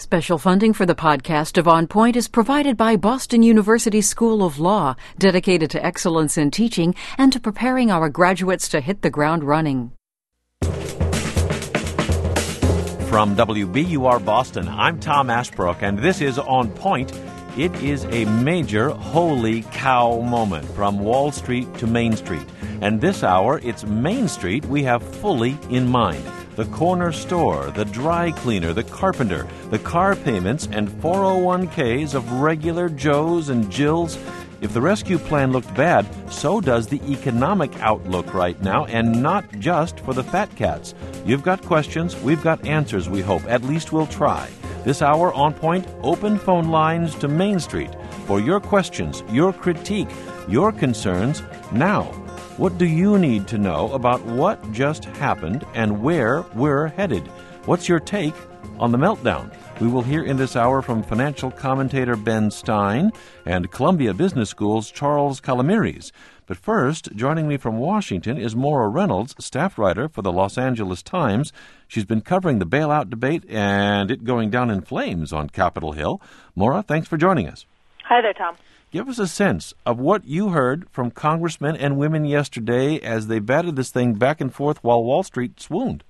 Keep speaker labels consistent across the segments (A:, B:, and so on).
A: Special funding for the podcast of On Point is provided by Boston University School of Law, dedicated to excellence in teaching and to preparing our graduates to hit the ground running.
B: From WBUR Boston, I'm Tom Ashbrook, and this is On Point. It is a major holy cow moment from Wall Street to Main Street. And this hour, it's Main Street we have fully in mind. The corner store, the dry cleaner, the carpenter, the car payments, and 401ks of regular Joes and Jills. If the rescue plan looked bad, so does the economic outlook right now, and not just for the fat cats. You've got questions, we've got answers, we hope. At least we'll try. This hour, On Point, open phone lines to Main Street for your questions, your critique, your concerns now. What do you need to know about what just happened and where we're headed? What's your take on the meltdown? We will hear in this hour from financial commentator Ben Stein and Columbia Business School's Charles Calomiris. But first, joining me from Washington is Maura Reynolds, staff writer for the Los Angeles Times. She's been covering the bailout debate and it going down in flames on Capitol Hill. Maura, thanks for joining us.
C: Hi there, Tom.
B: Give us a sense of what you heard from congressmen and women yesterday as they batted this thing back and forth while Wall Street swooned.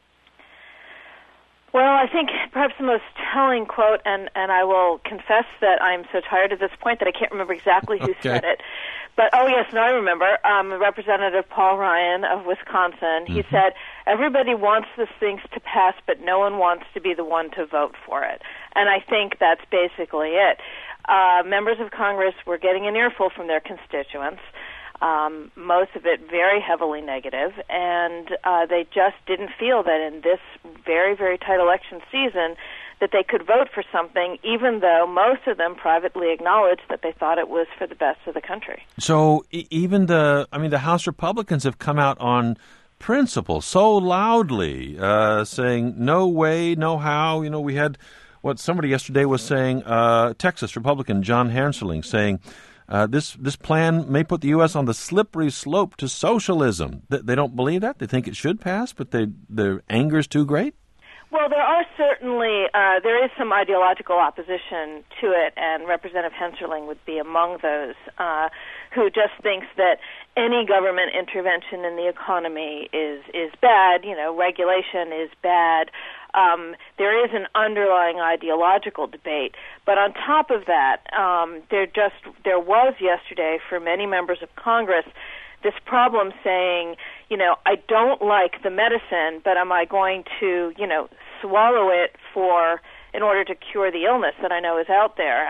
C: Well, I think perhaps the most telling quote, and I will confess that I'm so tired at this point that I can't remember exactly who said it. But, I remember, Representative Paul Ryan of Wisconsin, he said, everybody wants these things to pass, but no one wants to be the one to vote for it. And I think that's basically it. Members of Congress were getting an earful from their constituents, most of it very heavily negative, and they just didn't feel that in this very, very tight election season that they could vote for something, even though most of them privately acknowledged that they thought it was for the best of the country.
B: So even the House Republicans have come out on principle so loudly, saying no way, no how. You know, we had what somebody yesterday was saying, Texas Republican John Hensarling saying, this plan may put the U.S. on the slippery slope to socialism. They don't believe that. They think it should pass, but their anger is too great?
C: Well, there are certainly, there is some ideological opposition to it, and Representative Hensarling would be among those who just thinks that any government intervention in the economy is bad, regulation is bad. There is an underlying ideological debate. But on top of that, there was yesterday for many members of Congress this problem saying, I don't like the medicine, but am I going to, swallow it in order to cure the illness that I know is out there?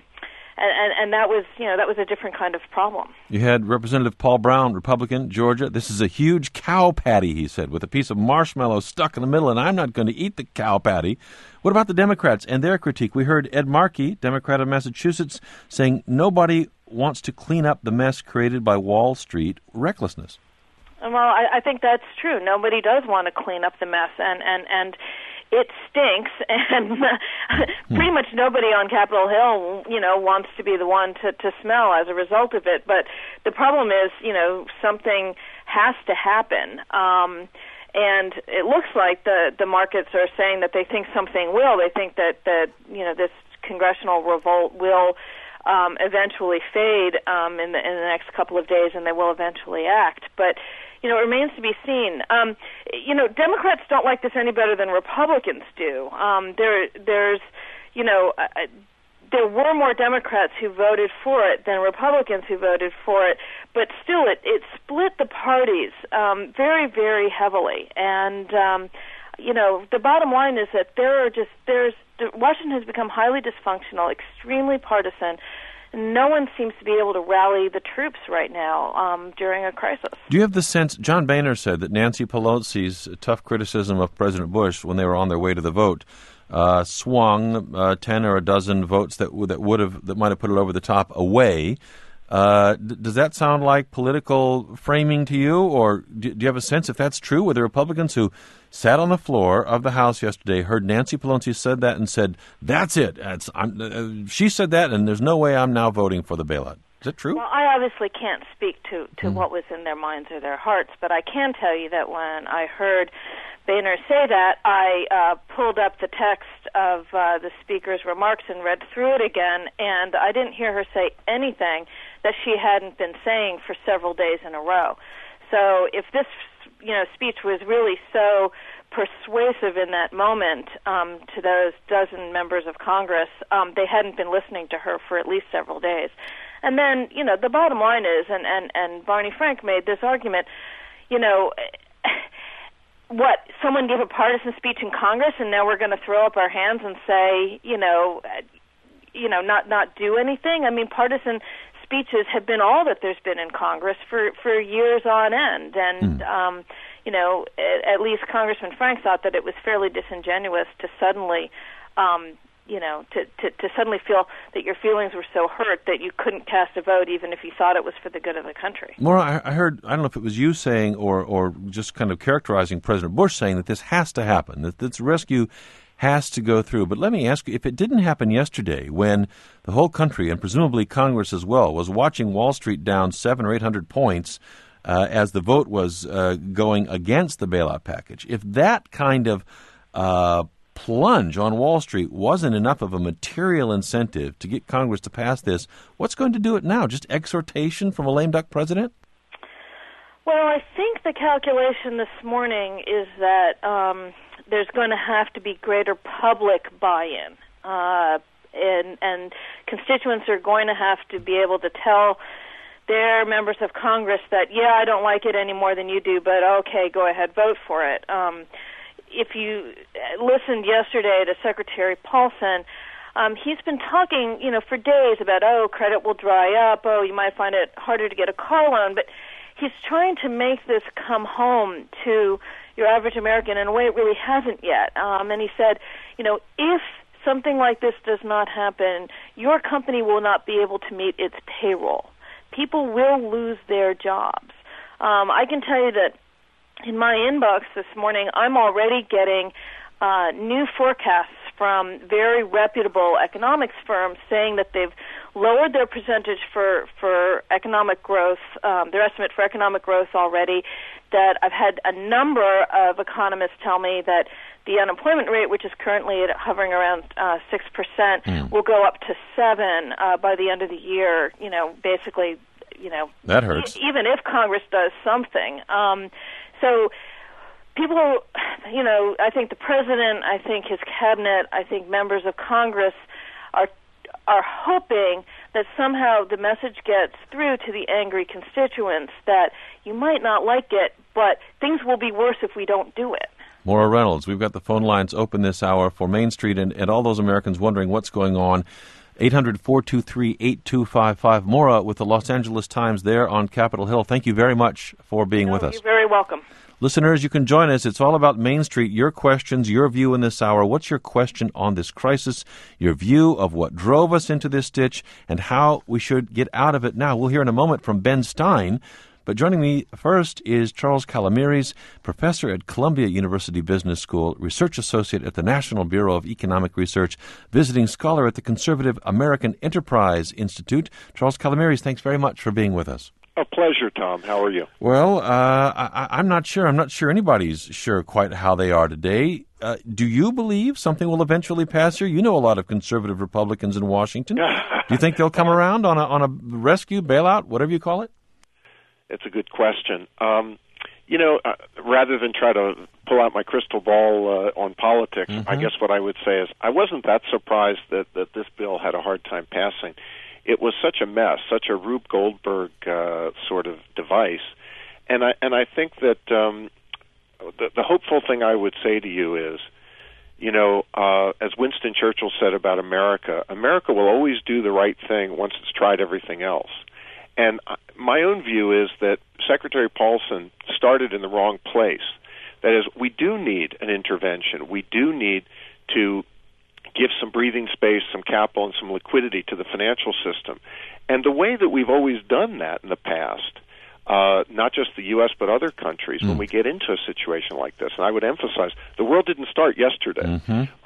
C: And that was a different kind of problem.
B: You had Representative Paul Brown, Republican, Georgia. This is a huge cow patty, he said, with a piece of marshmallow stuck in the middle, and I'm not going to eat the cow patty. What about the Democrats and their critique? We heard Ed Markey, Democrat of Massachusetts, saying nobody wants to clean up the mess created by Wall Street recklessness.
C: Well, I think that's true. Nobody does want to clean up the mess, and it stinks, and pretty much nobody on Capitol Hill, wants to be the one to smell as a result of it. But the problem is, something has to happen. And it looks like the markets are saying that they think something will. They think that this congressional revolt will eventually fade in the next couple of days, and they will eventually act. But it remains to be seen. Democrats don't like this any better than Republicans do. There were more Democrats who voted for it than Republicans who voted for it, but still it split the parties very, very heavily. And, the bottom line is that Washington has become highly dysfunctional, extremely partisan. No one seems to be able to rally the troops right now during a crisis.
B: Do you have the sense, John Boehner said that Nancy Pelosi's tough criticism of President Bush when they were on their way to the vote swung 10 or a dozen votes that might have put it over the top away. Does that sound like political framing to you, or do you have a sense if that's true? Were the Republicans who sat on the floor of the House yesterday, heard Nancy Pelosi said that and said, that's it. She said that, and there's no way I'm now voting for the bailout? Is that true?
C: Well, I obviously can't speak to what was in their minds or their hearts, but I can tell you that when I heard Boehner say that, I pulled up the text of the speaker's remarks and read through it again, and I didn't hear her say anything that she hadn't been saying for several days in a row. So if this, speech was really so persuasive in that moment to those dozen members of Congress, they hadn't been listening to her for at least several days. And then, the bottom line is, and Barney Frank made this argument, what, someone gave a partisan speech in Congress and now we're going to throw up our hands and say, not do anything? I mean, partisan speeches have been all that there's been in Congress for years on end. And, at least Congressman Frank thought that it was fairly disingenuous to suddenly, to suddenly feel that your feelings were so hurt that you couldn't cast a vote even if you thought it was for the good of the country.
B: Maura, I heard, I don't know if it was you saying or just kind of characterizing President Bush saying that this has to happen, that this rescue has to go through. But let me ask you, if it didn't happen yesterday when the whole country, and presumably Congress as well, was watching Wall Street down 700 or 800 points as the vote was going against the bailout package, if that kind of plunge on Wall Street wasn't enough of a material incentive to get Congress to pass this, what's going to do it now? Just exhortation from a lame duck president?
C: Well, I think the calculation this morning is that there's going to have to be greater public buy-in, and constituents are going to have to be able to tell their members of Congress that, I don't like it any more than you do, but okay, go ahead, vote for it. If you listened yesterday to Secretary Paulson, he's been talking, for days about, credit will dry up, you might find it harder to get a car loan, but he's trying to make this come home to your average American in a way it really hasn't yet. And he said, if something like this does not happen, your company will not be able to meet its payroll. People will lose their jobs. I can tell you that in my inbox this morning, I'm already getting new forecasts from very reputable economics firms saying that they've lowered their percentage for economic growth, their estimate for economic growth already, that I've had a number of economists tell me that the unemployment rate, which is currently hovering around 6%, will go up to 7% by the end of the year, basically,
B: that hurts.
C: Even if Congress does something. So people, I think the president, I think his cabinet, I think members of Congress are hoping that somehow the message gets through to the angry constituents that you might not like it, but things will be worse if we don't do it.
B: Maura Reynolds, we've got the phone lines open this hour for Main Street and all those Americans wondering what's going on. 800-423-8255. Maura with the Los Angeles Times there on Capitol Hill. Thank you very much for being with us.
C: You're very welcome.
B: Listeners, you can join us. It's all about Main Street, your questions, your view in this hour. What's your question on this crisis, your view of what drove us into this ditch, and how we should get out of it now? We'll hear in a moment from Ben Stein. But joining me first is Charles Calomiris, professor at Columbia University Business School, research associate at the National Bureau of Economic Research, visiting scholar at the Conservative American Enterprise Institute. Charles Calomiris, thanks very much for being with us.
D: A pleasure, Tom. How are you?
B: Well, I'm not sure. I'm not sure anybody's sure quite how they are today. Do you believe something will eventually pass here? You know a lot of conservative Republicans in Washington. Do you think they'll come around on a rescue, bailout, whatever you call it?
D: It's a good question. Rather than try to pull out my crystal ball on politics, I guess what I would say is I wasn't that surprised that this bill had a hard time passing. It was such a mess, such a Rube Goldberg sort of device, and I think that the hopeful thing I would say to you is, as Winston Churchill said about America will always do the right thing once it's tried everything else. And my own view is that Secretary Paulson started in the wrong place. That is, we do need an intervention. We do need to give some breathing space, some capital, and some liquidity to the financial system. And the way that we've always done that in the past, not just the U.S. but other countries, when we get into a situation like this, and I would emphasize, the world didn't start yesterday.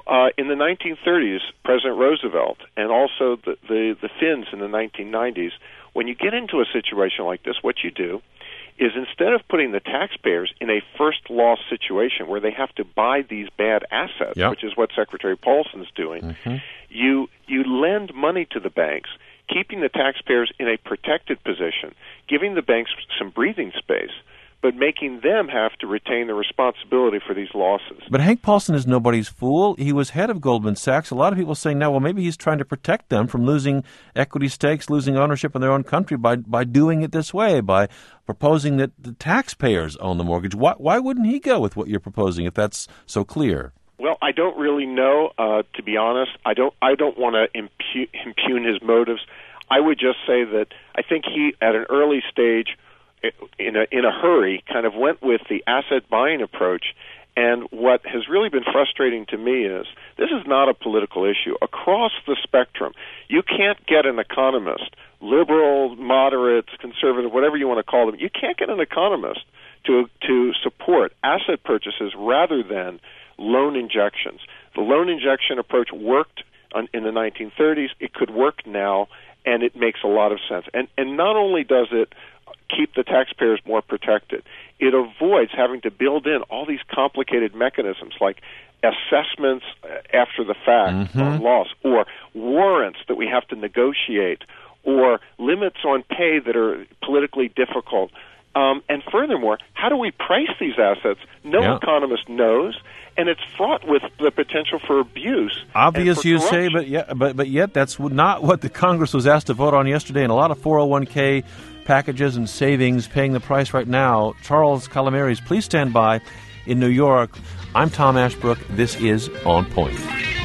D: In the 1930s, President Roosevelt and also the Finns in the 1990s, when you get into a situation like this, what you do is instead of putting the taxpayers in a first loss situation where they have to buy these bad assets, which is what Secretary Paulson's doing, you lend money to the banks, keeping the taxpayers in a protected position, giving the banks some breathing space, but making them have to retain the responsibility for these losses.
B: But Hank Paulson is nobody's fool. He was head of Goldman Sachs. A lot of people saying now, well, maybe he's trying to protect them from losing equity stakes, losing ownership in their own country by doing it this way, by proposing that the taxpayers own the mortgage. Why wouldn't he go with what you're proposing if that's so clear?
D: Well, I don't really know, to be honest. I don't want to impugn his motives. I would just say that I think he, at an early stage, in a hurry, kind of went with the asset buying approach. And what has really been frustrating to me is this is not a political issue. Across the spectrum, you can't get an economist, liberal, moderate, conservative, whatever you want to call them, you can't get an economist to support asset purchases rather than loan injections. The loan injection approach worked in the 1930s. It could work now, and it makes a lot of sense. And not only does it keep the taxpayers more protected, it avoids having to build in all these complicated mechanisms like assessments after the fact on loss, or warrants that we have to negotiate, or limits on pay that are politically difficult. And furthermore, how do we price these assets? No economist knows, and it's fraught with the potential for abuse.
B: Obvious, you say, but yet that's not what the Congress was asked to vote on yesterday, and a lot of 401k packages and savings paying the price right now. Charles Calomiris, please stand by in New York. I'm Tom Ashbrook. This is On Point.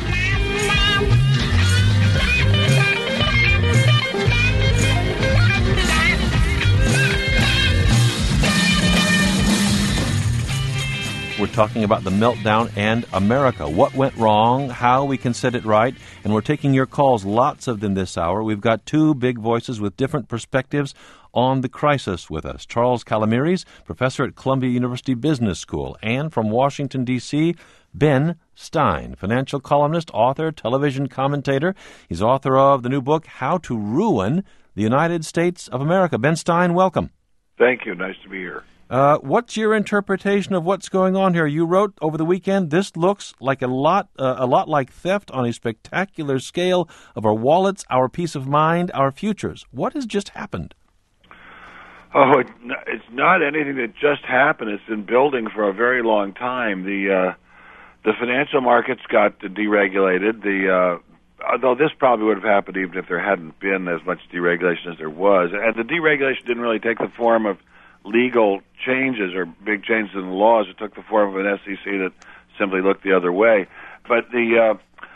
B: We're talking about the meltdown and America. What went wrong, how we can set it right, and we're taking your calls, lots of them this hour. We've got two big voices with different perspectives on the crisis with us. Charles Calomiris, professor at Columbia University Business School, and from Washington, D.C., Ben Stein, financial columnist, author, television commentator. He's author of the new book, How to Ruin the United States of America. Ben Stein, welcome.
E: Thank you. Nice to be here.
B: What's your interpretation of what's going on here? You wrote over the weekend, this looks like a lot like theft on a spectacular scale of our wallets, our peace of mind, our futures. What has just happened?
E: Oh, it's not anything that just happened. It's been building for a very long time. The financial markets got deregulated. Although this probably would have happened even if there hadn't been as much deregulation as there was. And the deregulation didn't really take the form of legal changes or big changes in the laws. It took the form of an SEC that simply looked the other way. But the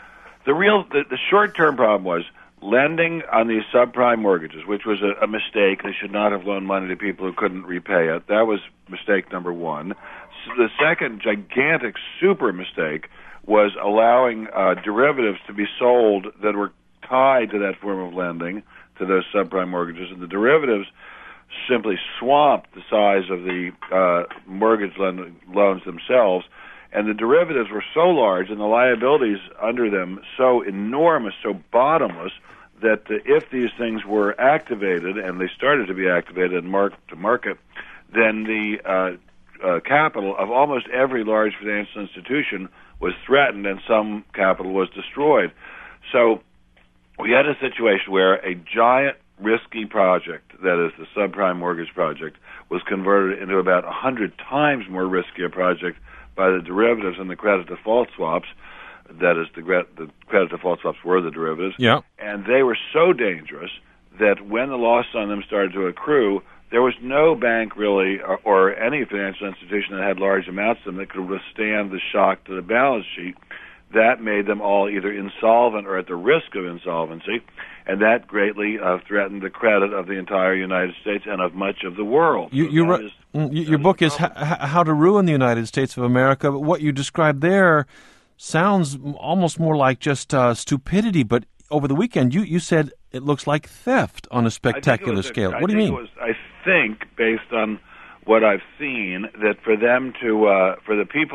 E: short-term problem was lending on these subprime mortgages, which was a mistake. They should not have loaned money to people who couldn't repay it. That was mistake number one. So the second gigantic super mistake was allowing derivatives to be sold that were tied to that form of lending, to those subprime mortgages, and the derivatives simply swamped the size of the mortgage loans themselves, and the derivatives were so large and the liabilities under them so enormous, so bottomless, that if these things were activated, and they started to be activated and marked to market, then the capital of almost every large financial institution was threatened and some capital was destroyed. So we had a situation where a giant risky project, that is the subprime mortgage project, was converted into about 100 times more risky a project by the derivatives and the credit default swaps. That is, the credit default swaps were the derivatives.
B: Yeah.
E: And they were so dangerous that when the loss on them started to accrue, there was no bank really or any financial institution that had large amounts of them that could withstand the shock to the balance sheet. That made them all either insolvent or at the risk of insolvency, and that greatly threatened the credit of the entire United States and of much of the world.
B: Your book is How to Ruin the United States of America. But what you described there sounds almost more like just stupidity, but over the weekend you said it looks like theft on a spectacular scale. What do you mean?
E: I think, based on what I've seen, that for them to, for the people,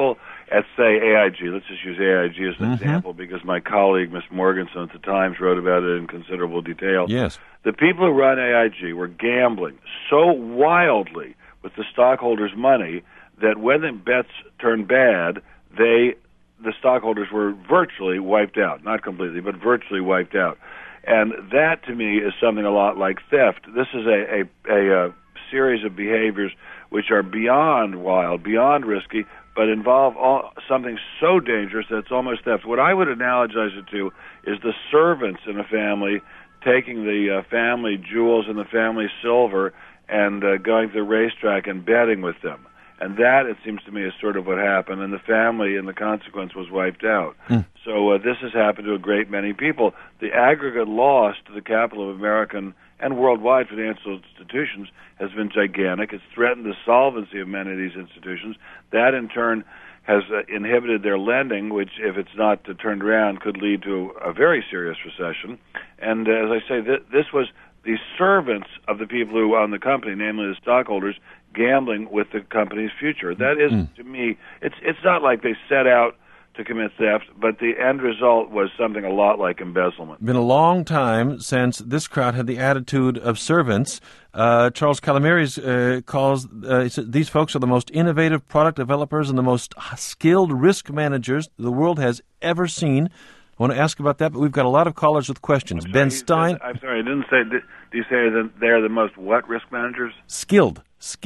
E: at, say, AIG. Let's just use AIG as an example because my colleague, Ms. Morganson at the Times, wrote about it in considerable detail.
B: Yes.
E: The people who run AIG were gambling so wildly with the stockholders' money that when the bets turned bad, the stockholders were virtually wiped out. Not completely, but virtually wiped out. And that, to me, is something a lot like theft. This is a series of behaviors which are beyond wild, beyond risky, but involve something so dangerous that it's almost theft. What I would analogize it to is the servants in a family taking the family jewels and the family silver and going to the racetrack and betting with them. And that, it seems to me, is sort of what happened, and the family, in the consequence, was wiped out. So this has happened to a great many people. The aggregate loss to the capital of American and worldwide financial institutions has been gigantic. It's threatened the solvency of many of these institutions. That, in turn, has inhibited their lending, which, if it's not turned around, could lead to a very serious recession. And as I say, this was the servants of the people who own the company, namely the stockholders, gambling with the company's future. That is, to me, it's not like they set out to commit theft, but the end result was something a lot like embezzlement.
B: Been a long time since this crowd had the attitude of servants. Charles Calomiris calls these folks are the most innovative product developers and the most skilled risk managers the world has ever seen. I want to ask about that, but we've got a lot of callers with questions. Ben Stein.
E: I'm sorry, I didn't say. Do you say that they're the most what risk managers?
B: Skilled.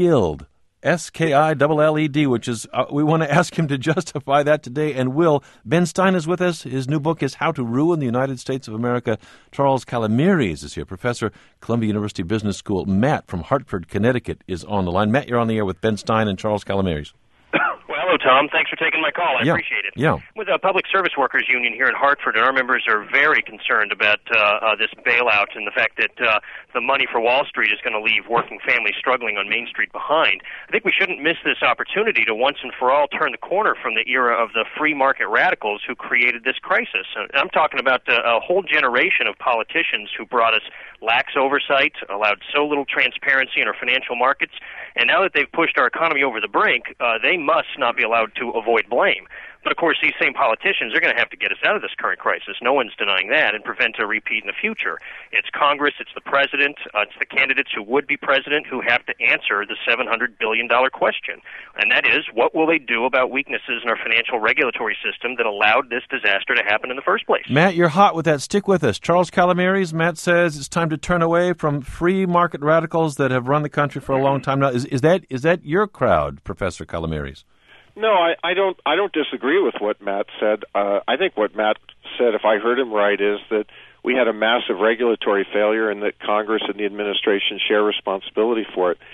B: SKILLED, which is, we want to ask him to justify that today, and will. Ben Stein is with us. His new book is How to Ruin the United States of America. Charles Calomiris is here, professor, Columbia University Business School. Matt from Hartford, Connecticut is on the line. Matt, you're on the air with Ben Stein and Charles Calomiris.
F: Well, hello, Tom. Thanks for taking my call. I appreciate it.
B: Yeah.
F: With the Public Service Workers Union here in Hartford, and our members are very concerned about this bailout and the fact that the money for Wall Street is going to leave working families struggling on Main Street behind. I think we shouldn't miss this opportunity to once and for all turn the corner from the era of the free market radicals who created this crisis. I'm talking about a whole generation of politicians who brought us lax oversight, allowed so little transparency in our financial markets, and now that they've pushed our economy over the brink, they must not be allowed to avoid blame. But, of course, these same politicians are going to have to get us out of this current crisis. No one's denying that, and prevent a repeat in the future. It's Congress, it's the president, it's the candidates who would be president who have to answer the $700 billion question. And that is, what will they do about weaknesses in our financial regulatory system that allowed this disaster to happen in the first place?
B: Matt, you're hot with that. Stick with us. Charles Calomiris, Matt says it's time to turn away from free market radicals that have run the country for a long time now. Is that your crowd, Professor Calomiris?
D: No, I don't disagree with what Matt said. I think what Matt said, if I heard him right, is that we had a massive regulatory failure and that Congress and the administration share responsibility for it.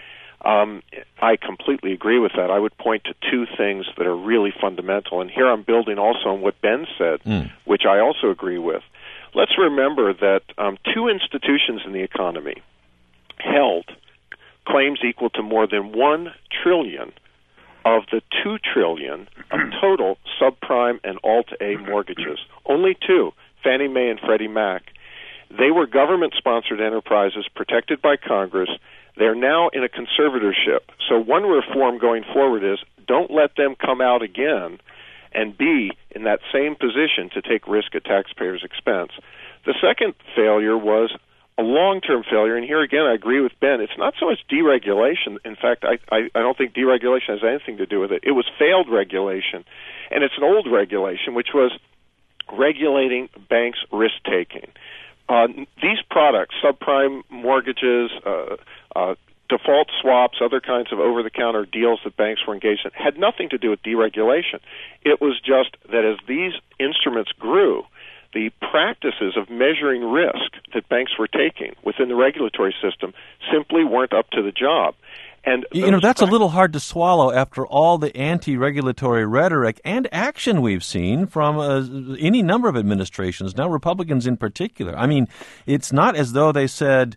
D: I completely agree with that. I would point to two things that are really fundamental, and here I'm building also on what Ben said, which I also agree with. Let's remember that two institutions in the economy held claims equal to more than $1 trillion of the $2 trillion of total subprime and Alt-A mortgages. Only two, Fannie Mae and Freddie Mac. They were government-sponsored enterprises protected by Congress. They're now in a conservatorship. So one reform going forward is don't let them come out again and be in that same position to take risk at taxpayers' expense. The second failure was a long-term failure, and here again I agree with Ben. It's not so much deregulation. In fact, I don't think deregulation has anything to do with it. It was failed regulation, and it's an old regulation, which was regulating banks' risk-taking. These products, subprime mortgages, default swaps, other kinds of over-the-counter deals that banks were engaged in, had nothing to do with deregulation. It was just that as these instruments grew, the practices of measuring risk that banks were taking within the regulatory system simply weren't up to the job. And
B: that's a little hard to swallow after all the anti-regulatory rhetoric and action we've seen from any number of administrations, now Republicans in particular. I mean, it's not as though they said,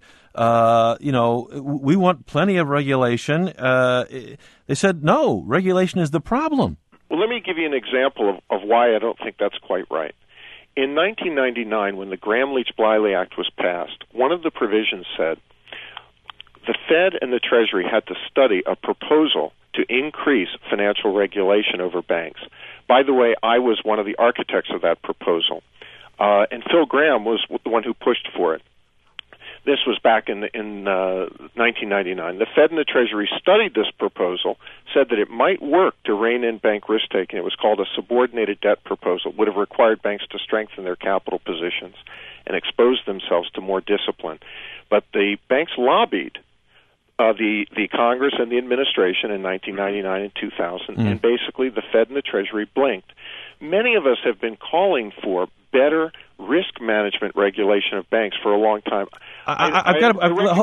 B: we want plenty of regulation. They said, no, regulation is the problem.
D: Well, let me give you an example of why I don't think that's quite right. In 1999, when the Gramm-Leach-Bliley Act was passed, one of the provisions said the Fed and the Treasury had to study a proposal to increase financial regulation over banks. By the way, I was one of the architects of that proposal, and Phil Gramm was the one who pushed for it. This was back in 1999. The Fed and the Treasury studied this proposal, said that it might work to rein in bank risk-taking. It was called a subordinated debt proposal. It would have required banks to strengthen their capital positions and expose themselves to more discipline. But the banks lobbied the Congress and the administration in 1999 and 2000, and basically the Fed and the Treasury blinked. Many of us have been calling for better risk management regulation of banks for a long time.
B: I've got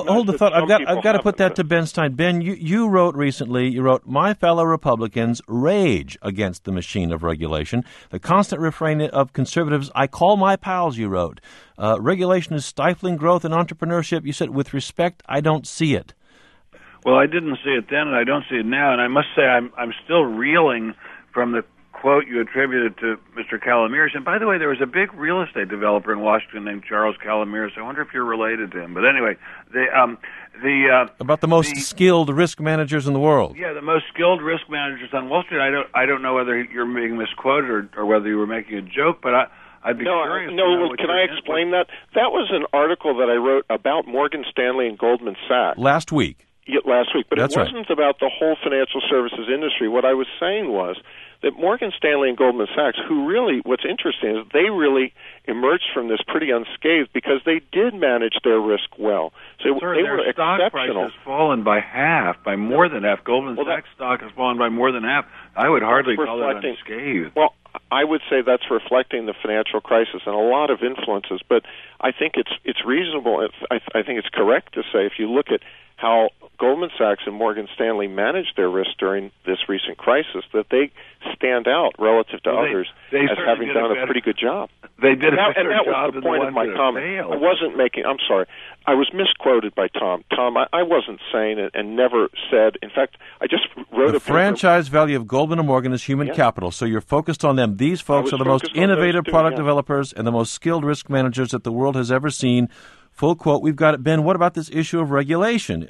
B: to put that to Ben Stein. Ben, you wrote recently, my fellow Republicans rage against the machine of regulation. The constant refrain of conservatives, I call my pals, you wrote. Regulation is stifling growth and entrepreneurship. You said, with respect, I don't see it.
E: Well, I didn't see it then, and I don't see it now. And I must say, I'm still reeling from the quote you attributed to Mr. Calamiris. And by the way, there was a big real estate developer in Washington named Charles Calamiris. I wonder if you're related to him. But anyway,
B: about the most skilled risk managers in the world.
E: Yeah, the most skilled risk managers on Wall Street. I don't know whether you're being misquoted or whether you were making a joke, but I'd be curious.
D: Can I explain that? That was an article that I wrote about Morgan Stanley and Goldman Sachs
B: last week.
D: Last week, but
B: That's
D: it wasn't about the whole financial services industry. What I was saying was that Morgan Stanley and Goldman Sachs, what's interesting is they really emerged from this pretty unscathed because they did manage their risk well. So they were exceptional.
E: Their stock price has fallen by more than half. Goldman Sachs stock has fallen by more than half. I would hardly call that unscathed.
D: Well, I would say that's reflecting the financial crisis and a lot of influences, but I think it's reasonable. I think it's correct to say if you look at how Goldman Sachs and Morgan Stanley managed their risk during this recent crisis, that they stand out relative to others as having done a pretty good job.
E: They did
D: and that was the point of my comment.
E: Failed.
D: I'm sorry. I was misquoted by Tom. Tom, I wasn't saying it and never said. In fact, I just wrote
B: the franchise value of Goldman and Morgan is human capital, so you're focused on them. These folks are the most innovative product developers and the most skilled risk managers that the world has ever seen. Full quote. We've got it. Ben, what about this issue of regulation?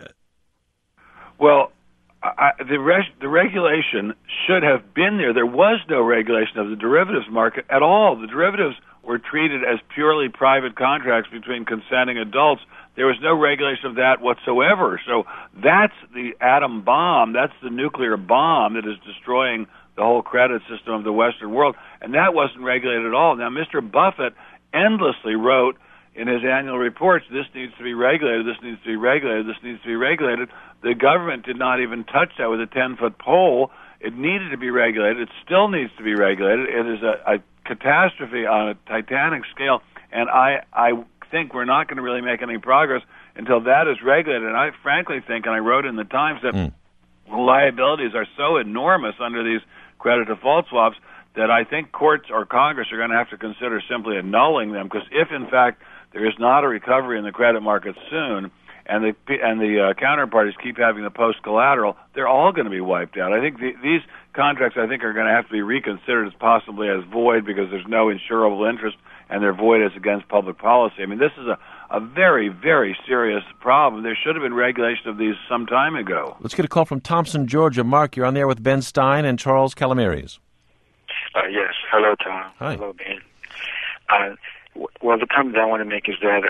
E: Well, the regulation should have been there. There was no regulation of the derivatives market at all. The derivatives were treated as purely private contracts between consenting adults. There was no regulation of that whatsoever. So that's the atom bomb. That's the nuclear bomb that is destroying the whole credit system of the Western world. And that wasn't regulated at all. Now, Mr. Buffett endlessly wrote in his annual reports, this needs to be regulated, this needs to be regulated, this needs to be regulated. The government did not even touch that with a 10-foot pole. It needed to be regulated. It still needs to be regulated. It is a catastrophe on a titanic scale, and I think we're not going to really make any progress until that is regulated. And I frankly think, and I wrote in the Times, that liabilities are so enormous under these credit default swaps that I think courts or Congress are going to have to consider simply annulling them, because if, in fact, there is not a recovery in the credit markets soon, and the counterparties keep having the post-collateral, they're all going to be wiped out. I think these contracts, are going to have to be reconsidered as possibly as void because there's no insurable interest, and they're void as against public policy. I mean, this is a very, very serious problem. There should have been regulation of these some time ago.
B: Let's get a call from Thompson, Georgia. Mark, you're on there with Ben Stein and Charles Calamiris.
G: Yes. Hello, Tom.
B: Hi.
G: Hello, Ben. Well, the comment I want to make is that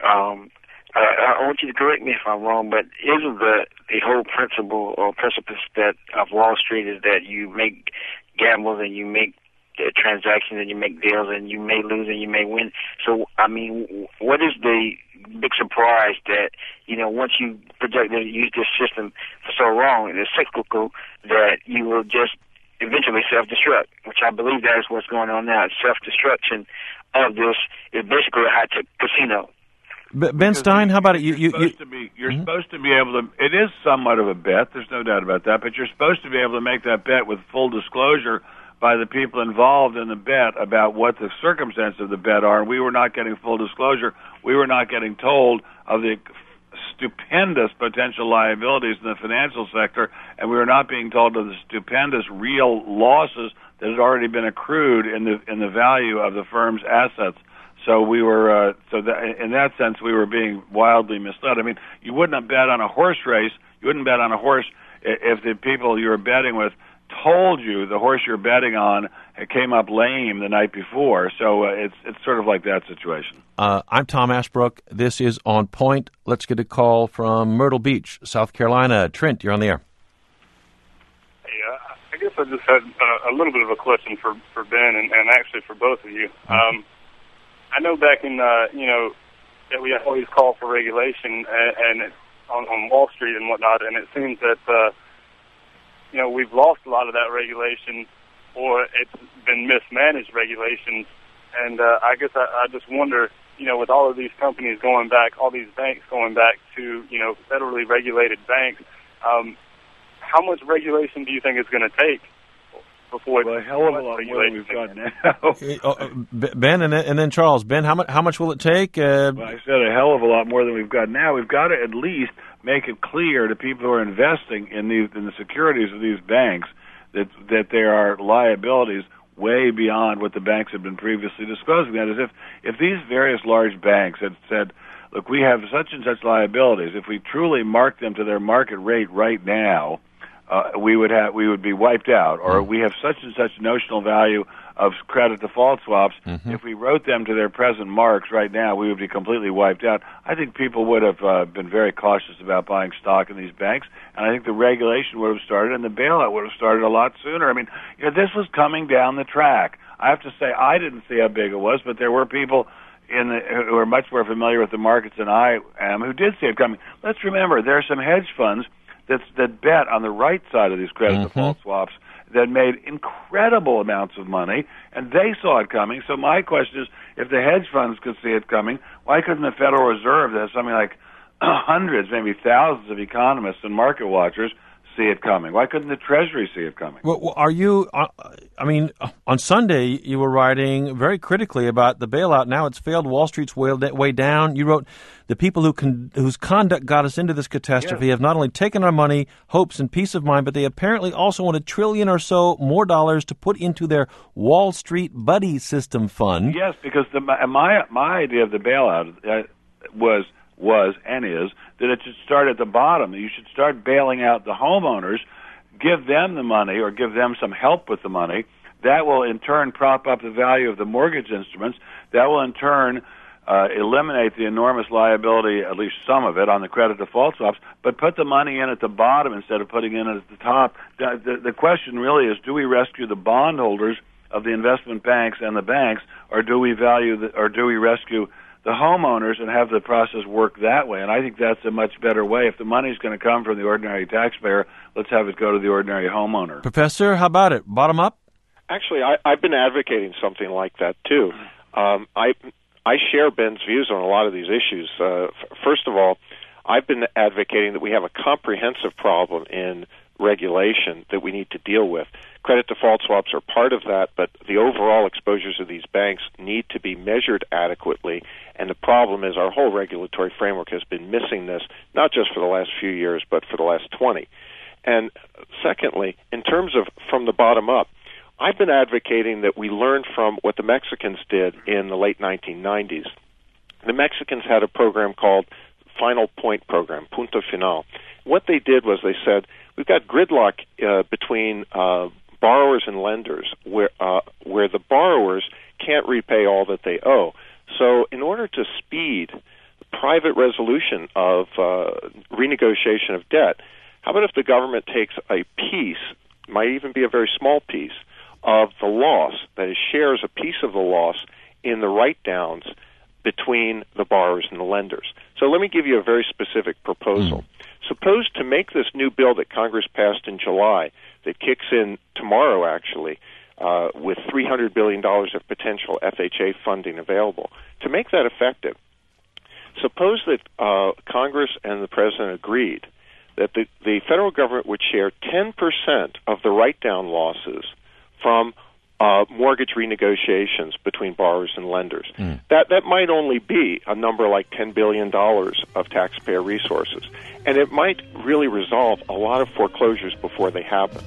G: I want you to correct me if I'm wrong, but isn't the whole principle or precipice of Wall Street is that you make gambles and you make transactions and you make deals and you may lose and you may win? So, I mean, what is the big surprise that, once you project and use this system for so long, and it's cyclical, that you will just eventually self-destruct, which I believe that is what's going on now. Self-destruction of this is basically a high-tech casino.
B: Ben Stein, how about it?
E: You're supposed to be able to. It is somewhat of a bet. There's no doubt about that. But you're supposed to be able to make that bet with full disclosure by the people involved in the bet about what the circumstances of the bet are. And we were not getting full disclosure. We were not getting told of the stupendous potential liabilities in the financial sector, and we were not being told of the stupendous real losses that had already been accrued in the value of the firm's assets. So we were, in that sense, we were being wildly misled. I mean, you wouldn't bet on a horse race. You wouldn't bet on a horse if the people you were betting with told you the horse you're betting on came up lame the night before. So it's sort of like that situation.
B: I'm Tom Ashbrook. This is On Point. Let's get a call from Myrtle Beach, South Carolina. Trent, you're on the air.
H: Hey, I guess I just had a little bit of a question for Ben and actually for both of you. I know back in, that we always call for regulation and on Wall Street and whatnot, and it seems that, we've lost a lot of that regulation, or it's been mismanaged regulation. And I guess I just wonder, with all of these companies going back, all these banks going back to, federally regulated banks, how much regulation do you think it's going to take before?
E: Well, a hell of a lot more than we've got now.
B: Ben, and then Charles. Ben, how much will it take?
E: Well, I said a hell of a lot more than we've got now. We've got to at least make it clear to people who are investing in the securities of these banks that there are liabilities way beyond what the banks have been previously disclosing. That is, if these various large banks had said, look, we have such and such liabilities, if we truly mark them to their market rate right now, we would be wiped out, or we have such and such notional value of credit default swaps. Mm-hmm. If we wrote them to their present marks right now, we would be completely wiped out. I think people would have been very cautious about buying stock in these banks, and I think the regulation would have started and the bailout would have started a lot sooner. I mean, this was coming down the track. I have to say, I didn't see how big it was, but there were people who are much more familiar with the markets than I am who did see it coming. Let's remember, there are some hedge funds that bet on the right side of these credit default swaps that made incredible amounts of money, and they saw it coming. So my question is, if the hedge funds could see it coming, why couldn't the Federal Reserve, that has something like hundreds, maybe thousands of economists and market watchers, see it coming? Why couldn't the Treasury see it coming?
B: Well, are you, on Sunday you were writing very critically about the bailout. Now it's failed. Wall Street's way down. You wrote, the people whose conduct got us into this catastrophe have not only taken our money, hopes, and peace of mind, but they apparently also want $1 trillion or so more dollars to put into their Wall Street buddy system fund.
E: Yes, because my idea of the bailout was and is that it should start at the bottom. You should start bailing out the homeowners, give them the money or give them some help with the money. That will in turn prop up the value of the mortgage instruments. That will in turn eliminate the enormous liability, at least some of it, on the credit default swaps, but put the money in at the bottom instead of putting it in at the top. The question really is, do we rescue the bondholders of the investment banks and the banks, or do we rescue the homeowners and have the process work that way? And I think that's a much better way. If the money's going to come from the ordinary taxpayer, let's have it go to the ordinary homeowner.
B: Professor, how about it? Bottom up?
D: Actually, I've been advocating something like that, too. I share Ben's views on a lot of these issues. First of all, I've been advocating that we have a comprehensive problem in regulation that we need to deal with. Credit default swaps are part of that, but the overall exposures of these banks need to be measured adequately, and the problem is our whole regulatory framework has been missing this, not just for the last few years, but for the last 20. And secondly, in terms of from the bottom up, I've been advocating that we learn from what the Mexicans did in the late 1990s. The Mexicans had a program called Final Point Program, Punto Final. What they did was they said, we've got gridlock between borrowers and lenders where the borrowers can't repay all that they owe. So in order to speed the private resolution of renegotiation of debt, how about if the government takes a piece, might even be a very small piece, of the loss, that is, shares a piece of the loss in the write-downs between the borrowers and the lenders. So let me give you a very specific proposal. Suppose to make this new bill that Congress passed in July, that kicks in tomorrow actually, with $300 billion of potential FHA funding available, to make that effective, suppose that Congress and the President agreed that the federal government would share 10% of the write-down losses from mortgage renegotiations between borrowers and lenders. That might only be a number like $10 billion of taxpayer resources, and it might really resolve a lot of foreclosures before they happen.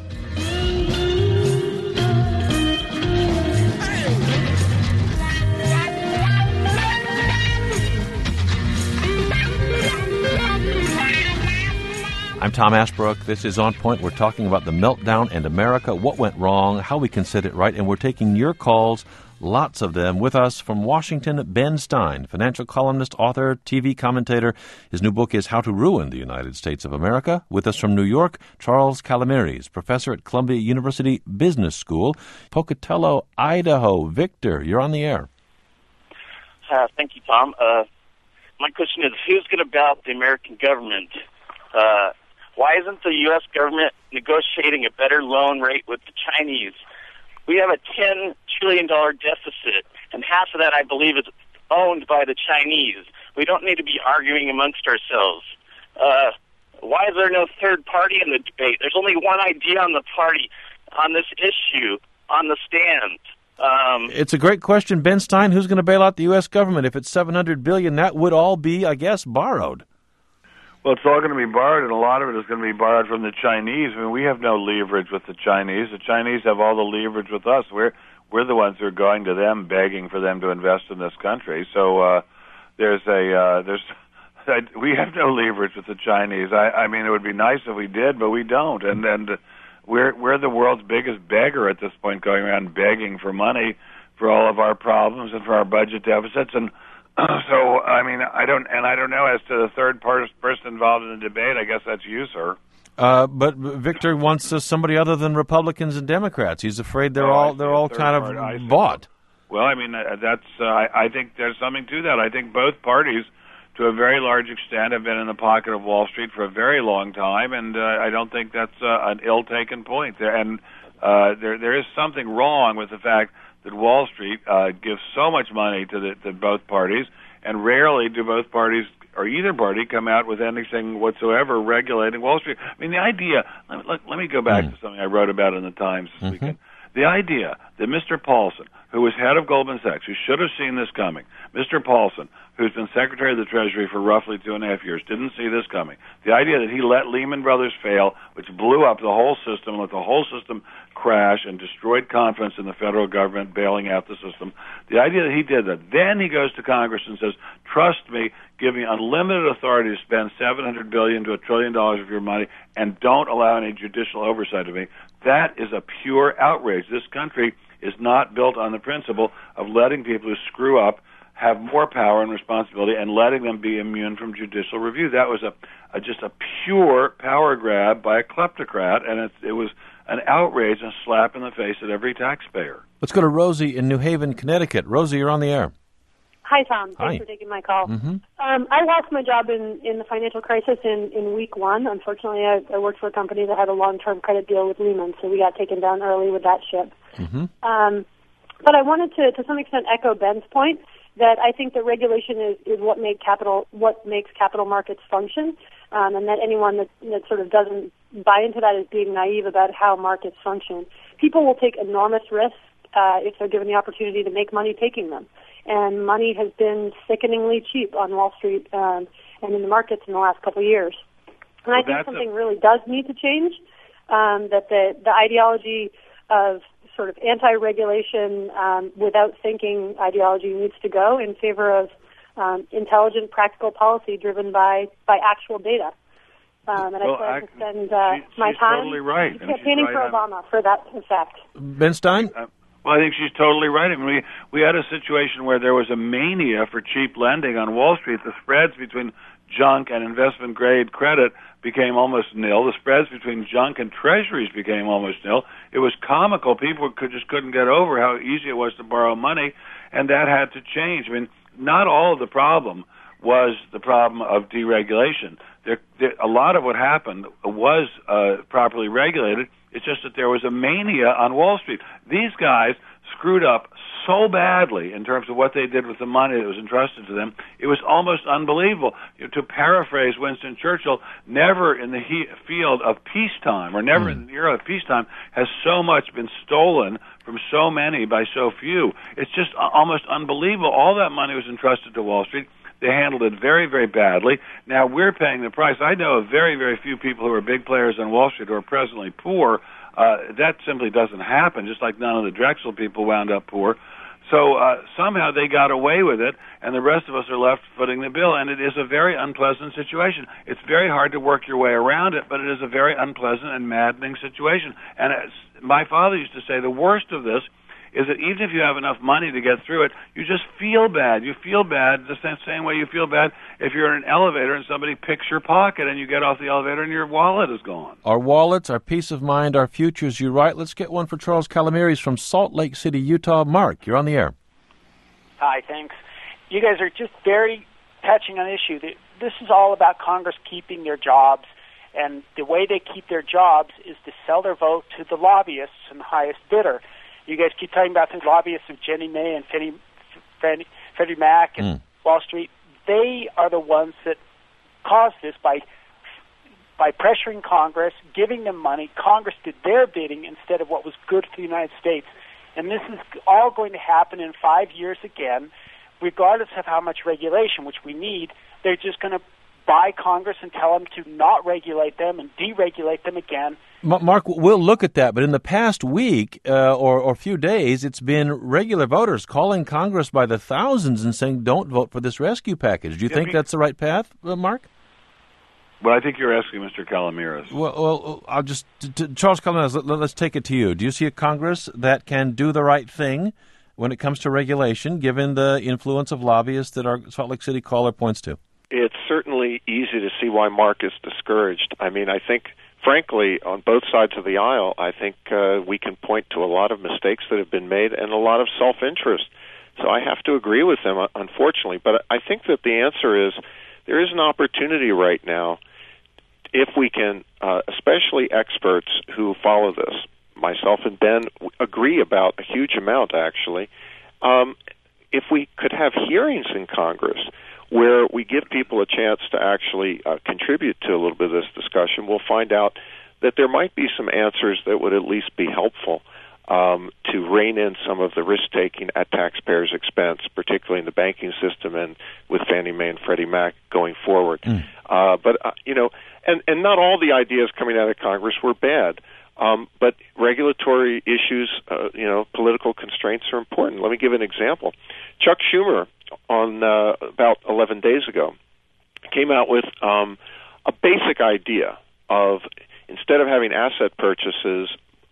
B: I'm Tom Ashbrook. This is On Point. We're talking about the meltdown and America, what went wrong, how we can set it right, and we're taking your calls, lots of them. With us from Washington, Ben Stein, financial columnist, author, TV commentator. His new book is How to Ruin the United States of America. With us from New York, Charles Calomiris, professor at Columbia University Business School, Pocatello, Idaho. Victor, you're on the air.
I: Thank you, Tom. My question is, who's going to bail out the American government? Why isn't the U.S. government negotiating a better loan rate with the Chinese? We have a $10 trillion deficit, and half of that, I believe, is owned by the Chinese. We don't need to be arguing amongst ourselves. Why is there no third party in the debate? There's only one idea on the party on this issue, on the stand.
B: It's a great question, Ben Stein. Who's going to bail out the U.S. government? If it's $700 billion, that would all be, I guess, borrowed.
E: Well, it's all going to be borrowed, and a lot of it is going to be borrowed from the Chinese. I mean, we have no leverage with the Chinese. The Chinese have all the leverage with us. We're the ones who are going to them, begging for them to invest in this country. So we have no leverage with the Chinese. I mean, it would be nice if we did, but we don't. And we're the world's biggest beggar at this point, going around begging for money for all of our problems and for our budget deficits. And so, I mean, I don't know as to the third person involved in the debate. I guess that's you, sir.
B: But Victor wants somebody other than Republicans and Democrats. He's afraid they're all kind of bought.
E: Well, I mean, I think there's something to that. I think both parties, to a very large extent, have been in the pocket of Wall Street for a very long time, and I don't think that's an ill-taken point. There is something wrong with the fact that Wall Street gives so much money to both parties, and rarely do both parties or either party come out with anything whatsoever regulating Wall Street. I mean, the idea, let me go back to something I wrote about in the Times this weekend. The idea that Mr. Paulson, who was head of Goldman Sachs, who should have seen this coming, Mr. Paulson, who's been Secretary of the Treasury for roughly 2.5 years, didn't see this coming. The idea that he let Lehman Brothers fail, which blew up the whole system, let the whole system crash and destroyed confidence in the federal government bailing out the system. The idea that he did that. Then he goes to Congress and says, trust me, give me unlimited authority to spend $700 billion to $1 trillion of your money and don't allow any judicial oversight of me. That is a pure outrage. This country is not built on the principle of letting people who screw up have more power and responsibility and letting them be immune from judicial review. That was just a pure power grab by a kleptocrat, and it was an outrage and a slap in the face at every taxpayer.
B: Let's go to Rosie in New Haven, Connecticut. Rosie, you're on the air.
J: Hi, Tom. Thanks for taking my call. I lost my job in the financial crisis in week one. Unfortunately, I worked for a company that had a long-term credit deal with Lehman, so we got taken down early with that ship. But I wanted to some extent echo Ben's point that I think that regulation is what makes capital markets function, and that anyone that sort of doesn't buy into that is being naive about how markets function. People will take enormous risks if they're given the opportunity to make money taking them. And money has been sickeningly cheap on Wall Street and in the markets in the last couple of years. And I think something really does need to change, that the ideology of sort of anti-regulation without thinking ideology needs to go in favor of intelligent, practical policy driven by actual data. And I plan to spend my time campaigning for Obama for that effect.
B: Ben Stein?
E: Well, I think she's totally right. I mean, we had a situation where there was a mania for cheap lending on Wall Street. The spreads between junk and investment-grade credit became almost nil. The spreads between junk and treasuries became almost nil. It was comical. People couldn't get over how easy it was to borrow money, and that had to change. I mean, not all of the problem was the problem of deregulation. A lot of what happened was properly regulated. It's just that there was a mania on Wall Street. These guys screwed up so badly in terms of what they did with the money that was entrusted to them. It was almost unbelievable. To paraphrase Winston Churchill, never in the field of peacetime, or never in the era of peacetime, has so much been stolen from so many by so few. It's just almost unbelievable. All that money was entrusted to Wall Street. They handled it very, very badly. Now we're paying the price. I know of very, very few people who are big players on Wall Street who are presently poor. That simply doesn't happen, just like none of the Drexel people wound up poor. So somehow they got away with it, and the rest of us are left footing the bill, and it is a very unpleasant situation. It's very hard to work your way around it, but it is a very unpleasant and maddening situation. And as my father used to say, the worst of this is that even if you have enough money to get through it, you just feel bad. You feel bad the same way you feel bad if you're in an elevator and somebody picks your pocket and you get off the elevator and your wallet is gone.
B: Our wallets, our peace of mind, our futures, you're right. Let's get one for Charles Calamiris from Salt Lake City, Utah. Mark, you're on the air.
K: Hi, thanks. You guys are just very touching on the issue. This is all about Congress keeping their jobs, and the way they keep their jobs is to sell their vote to the lobbyists and the highest bidder. You guys keep talking about the lobbyists of Jenny May and Freddie Mac and Wall Street. They are the ones that caused this by pressuring Congress, giving them money. Congress did their bidding instead of what was good for the United States. And this is all going to happen in 5 years again, regardless of how much regulation, which we need. They're just going to buy Congress and tell them to not regulate them and deregulate them again.
B: Mark, we'll look at that, but in the past week or few days, it's been regular voters calling Congress by the thousands and saying, don't vote for this rescue package. Do you think that's the right path, Mark?
E: Well, I think you're asking Mr. Calamiris.
B: Well, I'll just... Charles Calamiris, let's take it to you. Do you see a Congress that can do the right thing when it comes to regulation, given the influence of lobbyists that our Salt Lake City caller points to?
D: It's certainly easy to see why Mark is discouraged. I mean, I think, frankly, on both sides of the aisle, I think we can point to a lot of mistakes that have been made and a lot of self-interest. So I have to agree with them, unfortunately. But I think that the answer is there is an opportunity right now, if we can, especially experts who follow this, myself and Ben agree about a huge amount, actually, if we could have hearings in Congress where we give people a chance to actually contribute to a little bit of this discussion, we'll find out that there might be some answers that would at least be helpful to rein in some of the risk-taking at taxpayers' expense, particularly in the banking system and with Fannie Mae and Freddie Mac going forward. But not all the ideas coming out of Congress were bad. But regulatory issues, political constraints are important. Let me give an example. Chuck Schumer, on about 11 days ago, came out with a basic idea of, instead of having asset purchases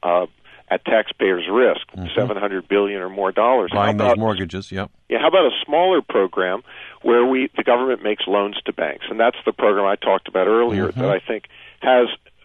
D: at taxpayers' risk, $700 billion or more dollars,
B: buying those mortgages,
D: Yeah, how about a smaller program where the government makes loans to banks? And that's the program I talked about earlier that I think has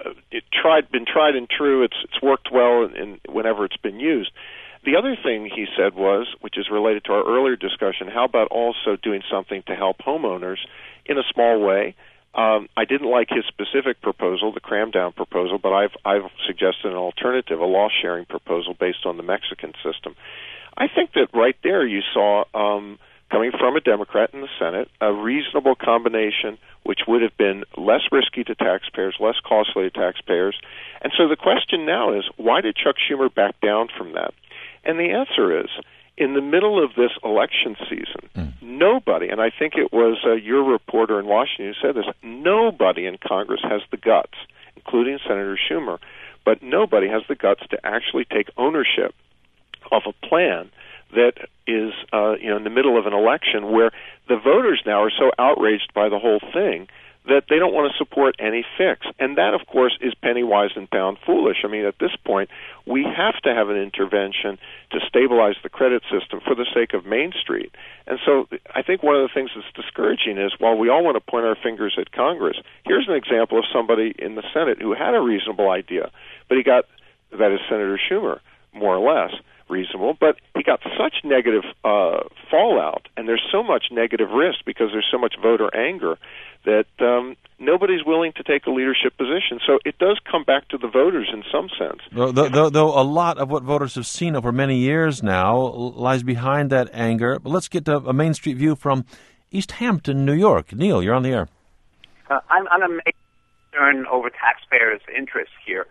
D: been tried and true. It's worked well whenever it's been used. The other thing he said was, which is related to our earlier discussion, how about also doing something to help homeowners in a small way? I didn't like his specific proposal, the cram-down proposal, but I've suggested an alternative, a loss-sharing proposal based on the Mexican system. I think that right there you saw, coming from a Democrat in the Senate, a reasonable combination which would have been less risky to taxpayers, less costly to taxpayers. And so the question now is, why did Chuck Schumer back down from that? And the answer is, in the middle of this election season, nobody, and I think it was your reporter in Washington who said this, nobody in Congress has the guts, including Senator Schumer, but nobody has the guts to actually take ownership of a plan that is, in the middle of an election where the voters now are so outraged by the whole thing that they don't want to support any fix. And that, of course, is penny-wise and pound-foolish. I mean, at this point, we have to have an intervention to stabilize the credit system for the sake of Main Street. And so I think one of the things that's discouraging is, while we all want to point our fingers at Congress, here's an example of somebody in the Senate who had a reasonable idea, but that is Senator Schumer, more or less reasonable, but he got such negative fallout, and there's so much negative risk because there's so much voter anger that nobody's willing to take a leadership position. So it does come back to the voters in some sense.
B: Though a lot of what voters have seen over many years now lies behind that anger. But let's get a Main Street view from East Hampton, New York. Neil, you're on the air.
L: I'm concerned over taxpayers' interests here.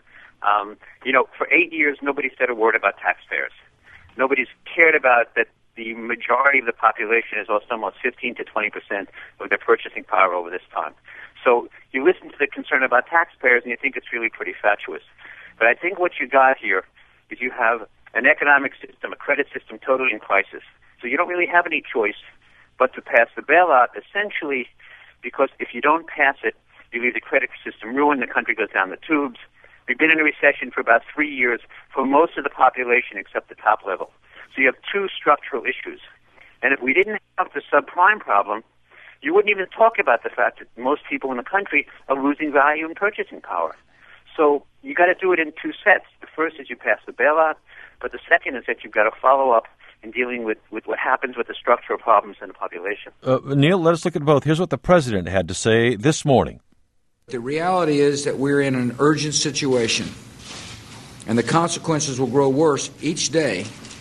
L: For 8 years, nobody said a word about taxpayers. Nobody's cared about that. The majority of the population is also almost 15 to 20% of their purchasing power over this time. So you listen to the concern about taxpayers and you think it's really pretty fatuous. But I think what you got here is you have an economic system, a credit system totally in crisis. So you don't really have any choice but to pass the bailout, essentially because if you don't pass it, you leave the credit system ruined, the country goes down the tubes. We've been in a recession for about 3 years for most of the population except the top level. So you have two structural issues. And if we didn't have the subprime problem, you wouldn't even talk about the fact that most people in the country are losing value and purchasing power. So you got to do it in two sets. The first is you pass the bailout, but the second is that you've got to follow up in dealing with what happens with the structural problems in the population.
B: Neil, let us look at both. Here's what the president had to say this morning.
M: The reality is that we're in an urgent situation, and the consequences will grow worse each day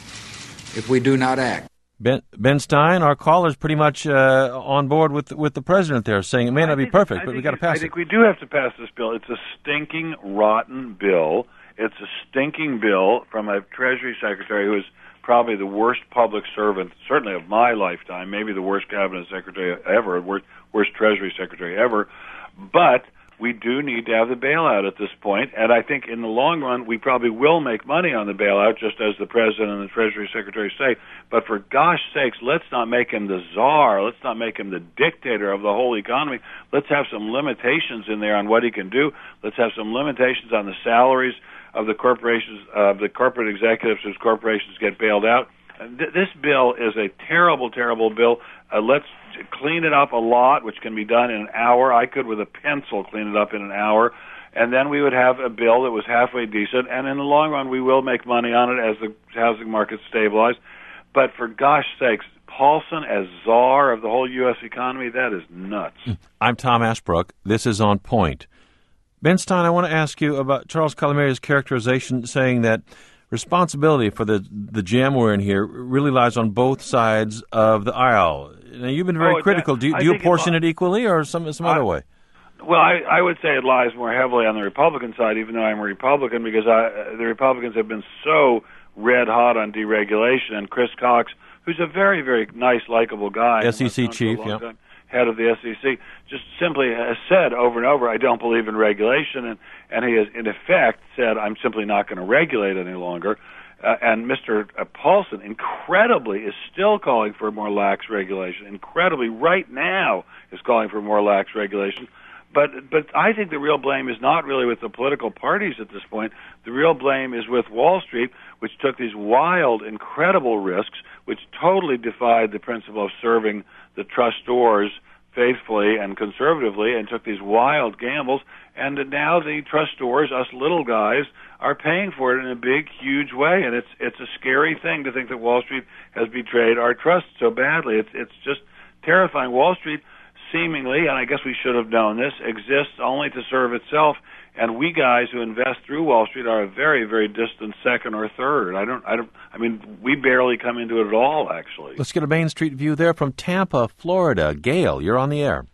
M: if we do not act.
B: Ben Stein, our caller's pretty much on board with the president there, saying it may not be perfect, but we got to pass it.
E: I think we do have to pass this bill. It's a stinking, rotten bill. It's a stinking bill from a Treasury Secretary who is probably the worst public servant, certainly of my lifetime, maybe the worst cabinet secretary ever, worst Treasury Secretary ever. But we do need to have the bailout at this point, and I think in the long run we probably will make money on the bailout, just as the President and the Treasury Secretary say. But for gosh sakes, let's not make him the czar. Let's not make him the dictator of the whole economy. Let's have some limitations in there on what he can do. Let's have some limitations on the salaries of the corporations, of the corporate executives whose corporations get bailed out. This bill is a terrible, terrible bill. Let's clean it up a lot, which can be done in an hour. I could, with a pencil, clean it up in an hour. And then we would have a bill that was halfway decent. And in the long run, we will make money on it as the housing market stabilizes. But for gosh sakes, Paulson as czar of the whole U.S. economy, that is nuts.
B: I'm Tom Ashbrook. This is On Point. Ben Stein, I want to ask you about Charles Calamari's characterization saying that responsibility for the jam we're in here really lies on both sides of the aisle. Now, you've been very critical. Do you apportion it equally or some other way?
E: Well, I would say it lies more heavily on the Republican side, even though I'm a Republican, because the Republicans have been so red hot on deregulation. And Chris Cox, who's a very, very nice, likable guy,
B: SEC chief, yeah,
E: head of the SEC, just simply has said over and over, I don't believe in regulation, and he has, in effect, said, I'm simply not going to regulate any longer. And Mr. Paulson, incredibly, is still calling for more lax regulation. Incredibly, right now, is calling for more lax regulation. But I think the real blame is not really with the political parties at this point. The real blame is with Wall Street, which took these wild, incredible risks, which totally defied the principle of serving the trustors faithfully and conservatively, and took these wild gambles. And now the trustors, us little guys, are paying for it in a big, huge way. And it's a scary thing to think that Wall Street has betrayed our trust so badly. It's just terrifying. Wall Street, seemingly, and I guess we should have known this, exists only to serve itself, and we guys who invest through Wall Street are a very, very distant second or third. I mean, we barely come into it at all, actually.
B: Let's get a Main Street view there from Tampa, Florida. Gail, you're on the air.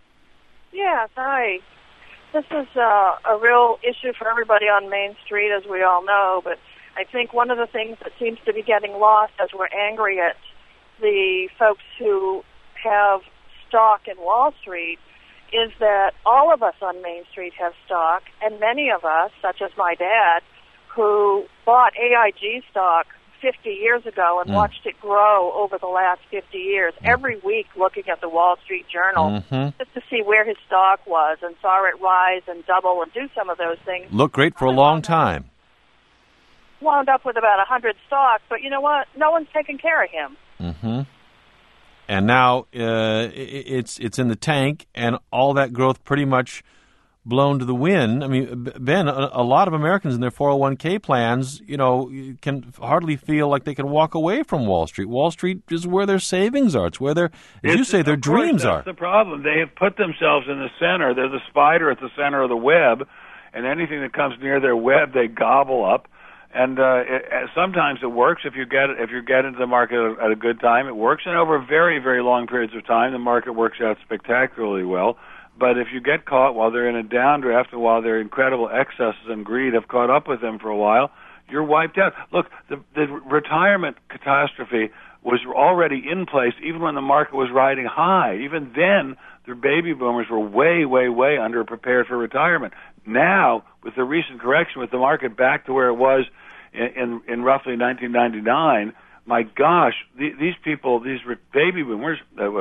N: Yes, hi. This is a real issue for everybody on Main Street, as we all know, but I think one of the things that seems to be getting lost as we're angry at the folks who have stock in Wall Street is that all of us on Main Street have stock, and many of us, such as my dad, who bought AIG stock 50 years ago and watched it grow over the last 50 years, every week looking at the Wall Street Journal just to see where his stock was, and saw it rise and double and do some of those things.
B: Looked great for a long time.
N: Wound up with about 100 stocks, but you know what? No one's taking care of him.
B: And now it's in the tank, and all that growth pretty much blown to the wind. I mean, Ben, a lot of Americans in their 401k plans, can hardly feel like they can walk away from Wall Street. Wall Street is where their savings are. It's where their dreams are.
E: That's the problem. They have put themselves in the center. They're the spider at the center of the web, and anything that comes near their web, they gobble up. And sometimes it works if you get into the market at a good time. It works, and over very, very long periods of time, the market works out spectacularly well. But if you get caught while they're in a downdraft and while their incredible excesses and greed have caught up with them for a while, you're wiped out. Look, the retirement catastrophe was already in place even when the market was riding high. Even then, the baby boomers were way, way, way underprepared for retirement. Now, with the recent correction, with the market back to where it was in roughly 1999. My gosh, these people, these baby boomers,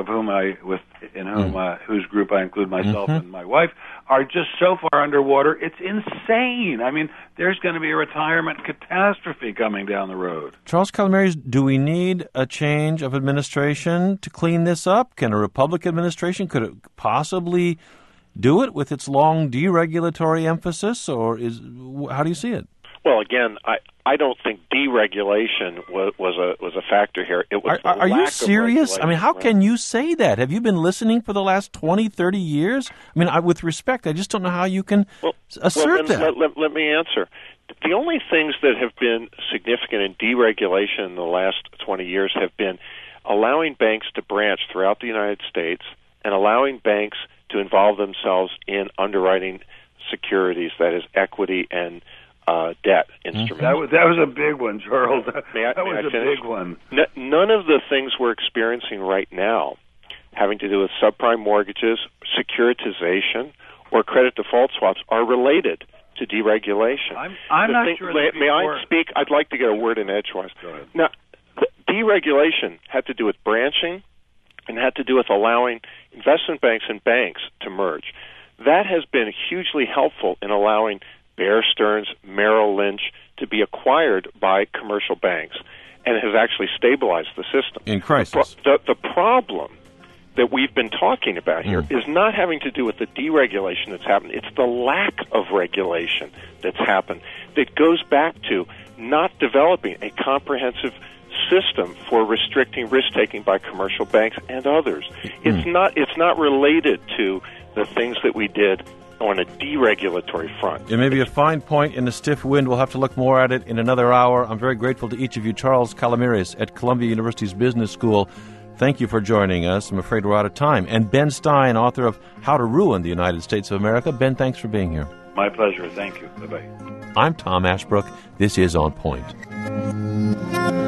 E: whose group I include myself and my wife, are just so far underwater. It's insane. I mean, there's going to be a retirement catastrophe coming down the road.
B: Charles Calomiris, do we need a change of administration to clean this up? Can a Republican administration, could it possibly do it with its long deregulatory emphasis, or how do you see it?
D: Well, again, I don't think deregulation was a factor here. It was
B: Are you serious? I mean, how can you say that? Have you been listening for the last 20, 30 years? I mean, with respect, I just don't know how you can assert that.
D: Let me answer. The only things that have been significant in deregulation in the last 20 years have been allowing banks to branch throughout the United States and allowing banks to involve themselves in underwriting securities, that is, equity and debt instruments.
E: That was a big one, Charles. That was a big one.
D: None of the things we're experiencing right now, having to do with subprime mortgages, securitization, or credit default swaps, are related to deregulation.
E: I'm not sure.
D: May I speak? I'd like to get a word in edgewise.
E: Go ahead.
D: Now, deregulation had to do with branching and had to do with allowing investment banks and banks to merge. That has been hugely helpful in allowing Bear Stearns, Merrill Lynch to be acquired by commercial banks, and it has actually stabilized the system.
B: In crisis.
D: The problem that we've been talking about here is not having to do with the deregulation that's happened. It's the lack of regulation that's happened that goes back to not developing a comprehensive system for restricting risk-taking by commercial banks and others. It's not related to the things that we did on a deregulatory front.
B: It may be a fine point in the stiff wind. We'll have to look more at it in another hour. I'm very grateful to each of you. Charles Calomiris at Columbia University's Business School, thank you for joining us. I'm afraid we're out of time. And Ben Stein, author of How to Ruin the United States of America. Ben, thanks for being here.
E: My pleasure. Thank you. Bye-bye.
B: I'm Tom Ashbrook. This is On Point.